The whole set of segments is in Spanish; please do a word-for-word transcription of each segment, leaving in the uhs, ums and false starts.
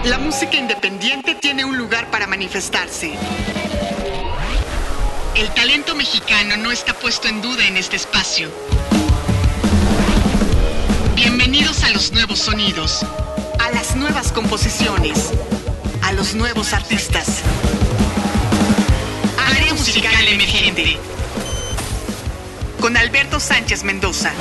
La música independiente tiene un lugar para manifestarse. El talento mexicano no está puesto en duda en este espacio. Bienvenidos a los nuevos sonidos, a las nuevas composiciones, a los nuevos artistas. Área Musical Emergente. Con Alberto Sánchez Mendoza.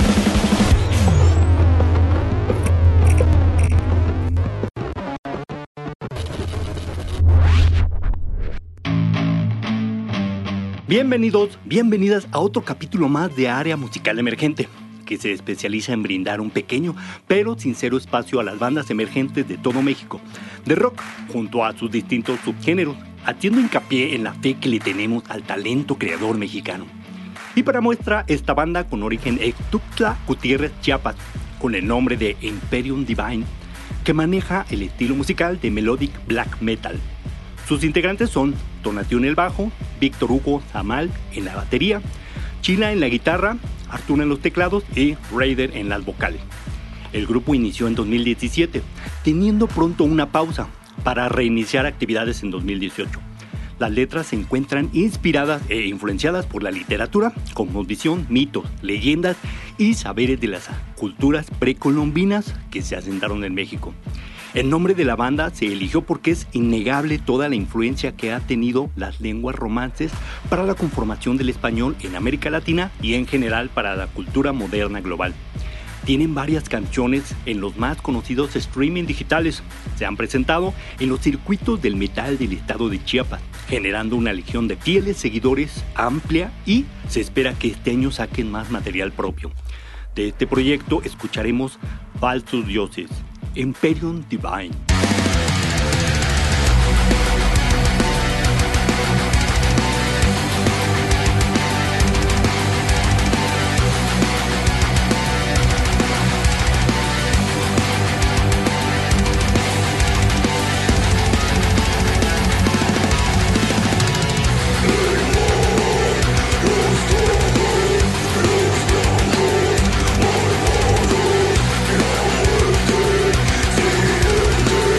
Bienvenidos, bienvenidas a otro capítulo más de Área Musical Emergente, que se especializa en brindar un pequeño pero sincero espacio a las bandas emergentes de todo México, de rock, junto a sus distintos subgéneros, haciendo hincapié en la fe que le tenemos al talento creador mexicano. Y para muestra, esta banda con origen en Tuxtla Gutiérrez, Chiapas, con el nombre de Imperium Divine, que maneja el estilo musical de Melodic Black Metal. Sus integrantes son Tonatiuh en el bajo, Víctor Hugo Zamal en la batería, Chila en la guitarra, Arturo en los teclados y Raider en las vocales. El grupo inició en dos mil diecisiete, teniendo pronto una pausa para reiniciar actividades en dos mil dieciocho. Las letras se encuentran inspiradas e influenciadas por la literatura, cosmovisión, mitos, leyendas y saberes de las culturas precolombinas que se asentaron en México. El nombre de la banda se eligió porque es innegable toda la influencia que ha tenido las lenguas romances para la conformación del español en América Latina y en general para la cultura moderna global. Tienen varias canciones en los más conocidos streaming digitales. Se han presentado en los circuitos del metal del estado de Chiapas, generando una legión de fieles seguidores amplia y se espera que este año saquen más material propio. De este proyecto escucharemos Falsos Dioses, Imperium Divine. Thank you.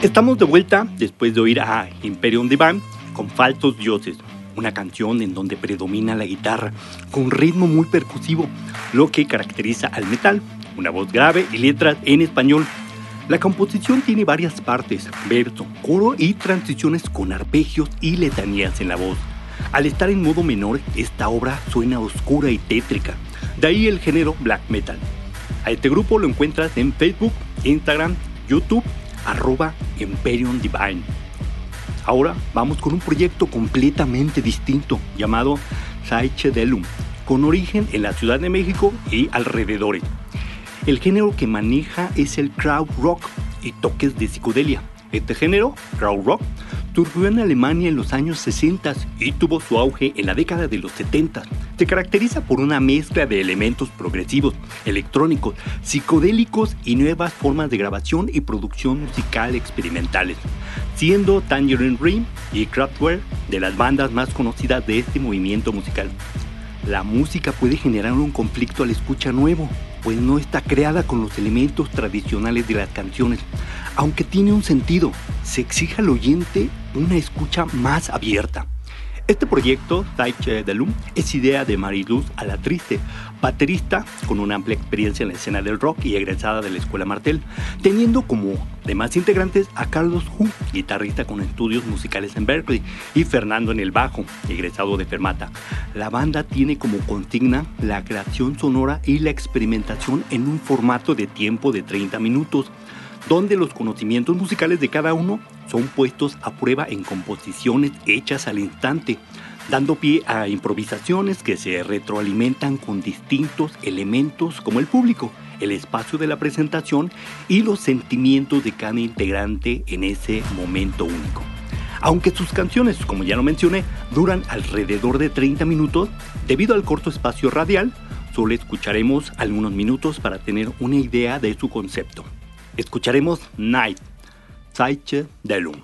Estamos de vuelta después de oír a Imperium Divine con Falsos Dioses, una canción en donde predomina la guitarra con un ritmo muy percusivo, lo que caracteriza al metal, una voz grave y letras en español. La composición tiene varias partes, verso, coro y transiciones con arpegios y letanías en la voz. Al estar en modo menor, esta obra suena oscura y tétrica, de ahí el género black metal. A este grupo lo encuentras en Facebook, Instagram, YouTube, arroba Imperium Divine. Ahora vamos con un proyecto completamente distinto llamado Psychedelum, con origen en la Ciudad de México y alrededores. El género que maneja es el crowd rock y toques de psicodelia. Este género, crowd rock, surgió en Alemania en los años sesenta y tuvo su auge en la década de los setenta. Se caracteriza por una mezcla de elementos progresivos, electrónicos, psicodélicos y nuevas formas de grabación y producción musical experimentales, siendo Tangerine Dream y Kraftwerk de las bandas más conocidas de este movimiento musical. La música puede generar un conflicto al escucha nuevo, pues no está creada con los elementos tradicionales de las canciones. Aunque tiene un sentido, se exige al oyente una escucha más abierta. Este proyecto, Psychedelum, es idea de Mariluz Alatriste, baterista con una amplia experiencia en la escena del rock y egresada de la Escuela Martel, teniendo como demás integrantes a Carlos Hu, guitarrista con estudios musicales en Berkeley, y Fernando en el bajo, egresado de Fermata. La banda tiene como consigna la creación sonora y la experimentación en un formato de tiempo de treinta minutos, donde los conocimientos musicales de cada uno son puestos a prueba en composiciones hechas al instante, dando pie a improvisaciones que se retroalimentan con distintos elementos como el público, el espacio de la presentación y los sentimientos de cada integrante en ese momento único. Aunque sus canciones, como ya lo mencioné, duran alrededor de treinta minutos, debido al corto espacio radial, solo escucharemos algunos minutos para tener una idea de su concepto. Escucharemos Night, Psychedelum.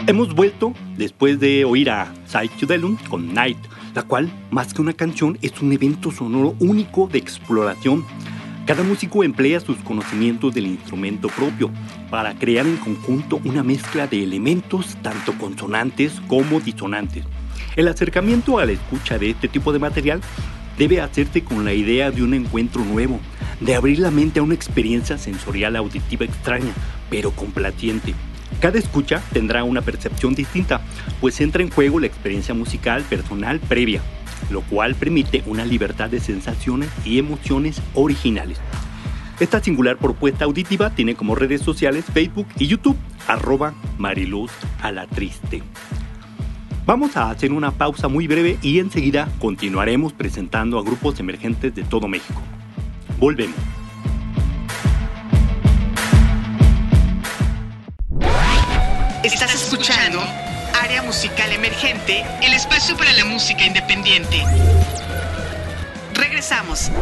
Hemos vuelto después de oír a Psychedelum con Night, la cual, más que una canción, es un evento sonoro único de exploración. Cada músico emplea sus conocimientos del instrumento propio para crear en conjunto una mezcla de elementos tanto consonantes como disonantes. El acercamiento a la escucha de este tipo de material debe hacerse con la idea de un encuentro nuevo, de abrir la mente a una experiencia sensorial auditiva extraña, pero complaciente. Cada escucha tendrá una percepción distinta, pues entra en juego la experiencia musical personal previa, lo cual permite una libertad de sensaciones y emociones originales. Esta singular propuesta auditiva tiene como redes sociales Facebook y YouTube, arroba Mariluz a la Triste. Vamos a hacer una pausa muy breve y enseguida continuaremos presentando a grupos emergentes de todo México. Volvemos. Estás escuchando Área Musical Emergente, el espacio para la música independiente. Regresamos.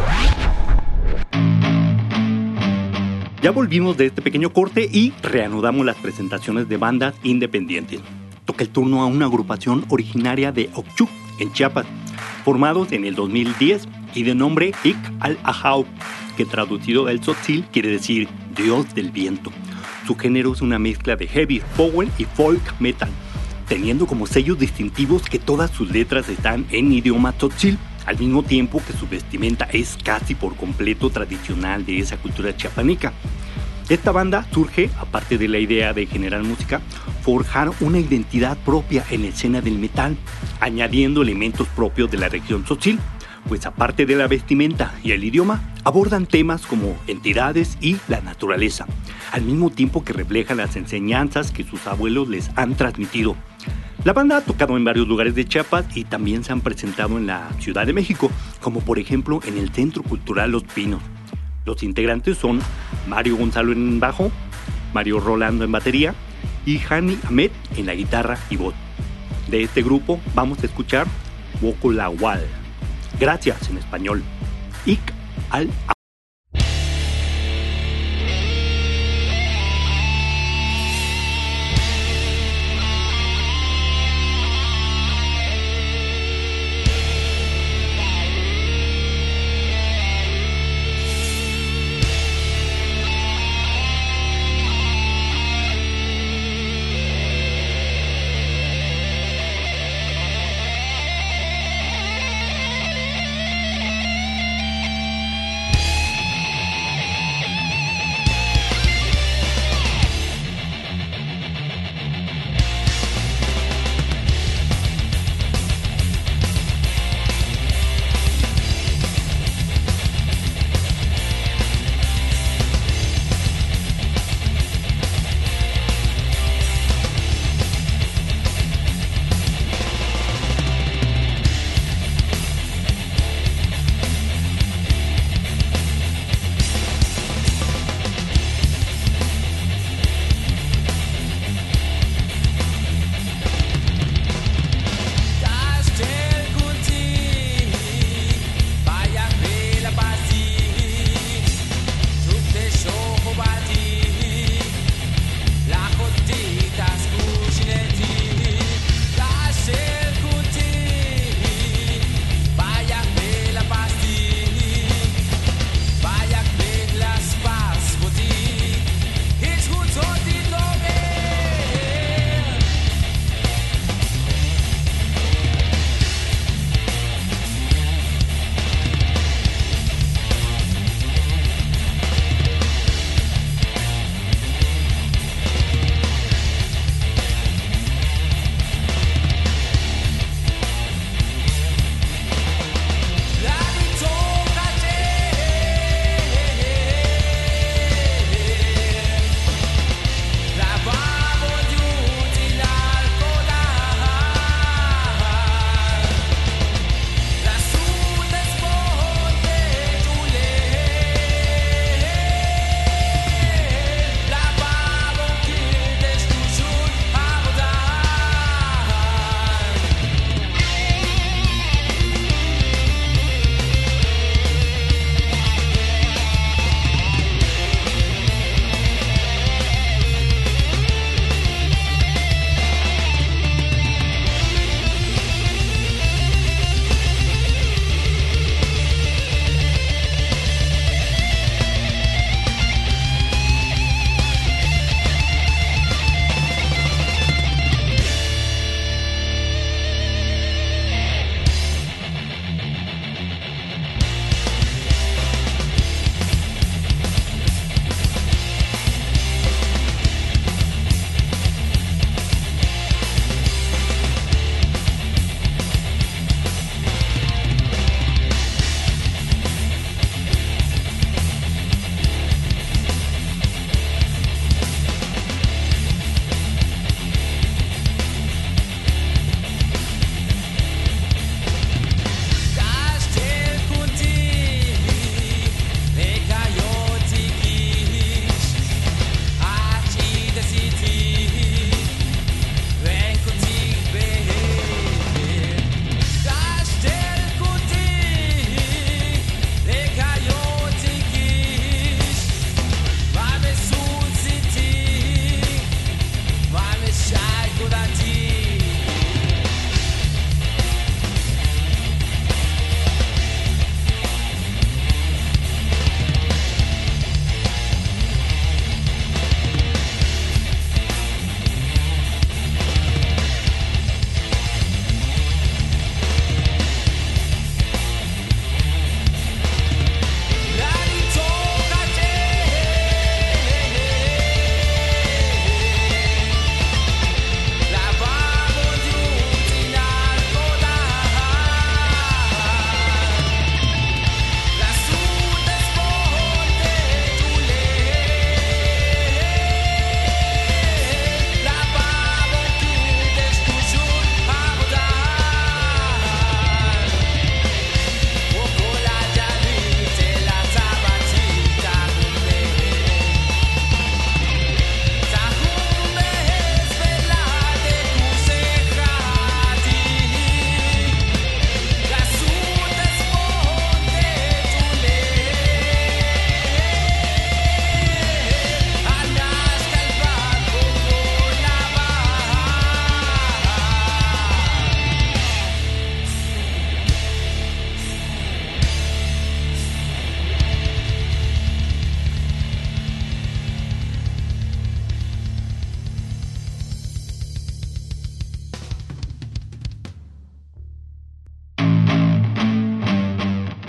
Ya volvimos de este pequeño corte y reanudamos las presentaciones de bandas independientes. Toca el turno a una agrupación originaria de Ochuc, en Chiapas, formados en el dos mil diez y de nombre Ik al-Ahau, que traducido del tzotzil quiere decir Dios del viento. Su género es una mezcla de heavy, power y folk metal, teniendo como sellos distintivos que todas sus letras están en idioma tzotzil, al mismo tiempo que su vestimenta es casi por completo tradicional de esa cultura chiapaneca. Esta banda surge, aparte de la idea de generar música, forjar una identidad propia en la escena del metal, añadiendo elementos propios de la región tzotzil, pues aparte de la vestimenta y el idioma, abordan temas como entidades y la naturaleza, al mismo tiempo que reflejan las enseñanzas que sus abuelos les han transmitido. La banda ha tocado en varios lugares de Chiapas y también se han presentado en la Ciudad de México, como por ejemplo en el Centro Cultural Los Pinos. Los integrantes son Mario Gonzalo en bajo, Mario Rolando en batería y Hani Ahmed en la guitarra y voz. De este grupo vamos a escuchar Wokolawal. Gracias en español. Ik al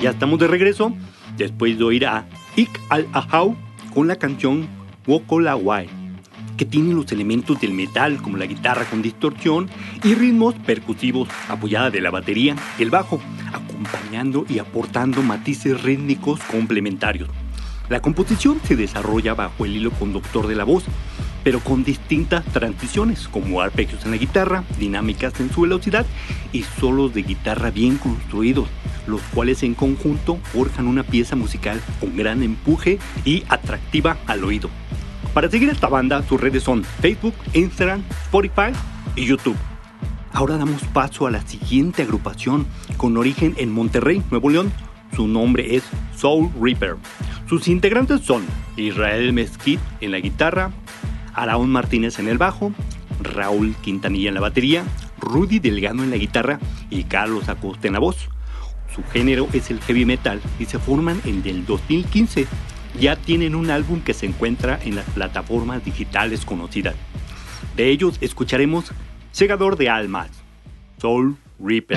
Ya estamos de regreso después de oír a Ik Al Ahau con la canción Wokolawai, que tiene los elementos del metal como la guitarra con distorsión y ritmos percusivos apoyada de la batería y el bajo, acompañando y aportando matices rítmicos complementarios. La composición se desarrolla bajo el hilo conductor de la voz, pero con distintas transiciones como arpegios en la guitarra, dinámicas en su velocidad y solos de guitarra bien construidos, los cuales en conjunto forjan una pieza musical con gran empuje y atractiva al oído. Para seguir a esta banda, sus redes son Facebook, Instagram, Spotify y YouTube. Ahora damos paso a la siguiente agrupación con origen en Monterrey, Nuevo León. Su nombre es Soul Reaper. Sus integrantes son Israel Mesquite en la guitarra, Araón Martínez en el bajo, Raúl Quintanilla en la batería, Rudy Delgado en la guitarra y Carlos Acosta en la voz. Su género es el heavy metal y se forman en el dos mil quince. Ya tienen un álbum que se encuentra en las plataformas digitales conocidas. De ellos escucharemos Segador de Almas, Soul Reaper.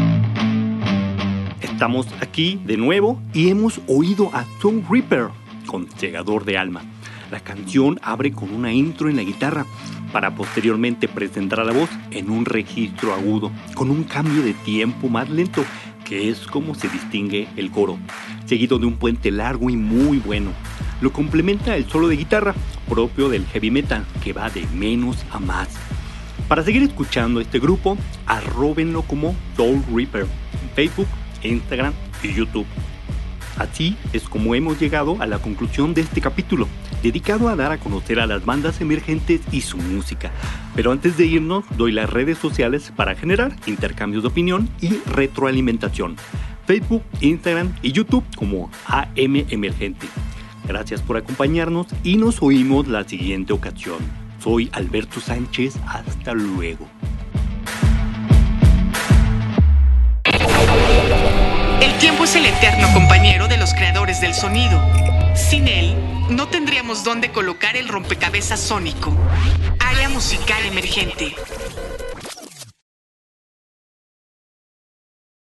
Estamos aquí de nuevo y hemos oído a Soul Reaper con Segador de Alma. La canción abre con una intro en la guitarra para posteriormente presentar a la voz en un registro agudo, con un cambio de tiempo más lento, que es como se distingue el coro, seguido de un puente largo y muy bueno. Lo complementa el solo de guitarra propio del heavy metal, que va de menos a más. Para seguir escuchando este grupo, arróbenlo como Soul Reaper en Facebook, Instagram y YouTube. Así es como hemos llegado a la conclusión de este capítulo, dedicado a dar a conocer a las bandas emergentes y su música. Pero antes de irnos, doy las redes sociales para generar intercambios de opinión y retroalimentación. Facebook, Instagram y YouTube como A M Emergente. Gracias por acompañarnos y nos oímos la siguiente ocasión. Soy Alberto Sánchez, hasta luego. El tiempo es el eterno compañero de los creadores del sonido. Sin él, no tendríamos dónde colocar el rompecabezas sónico. Área musical emergente.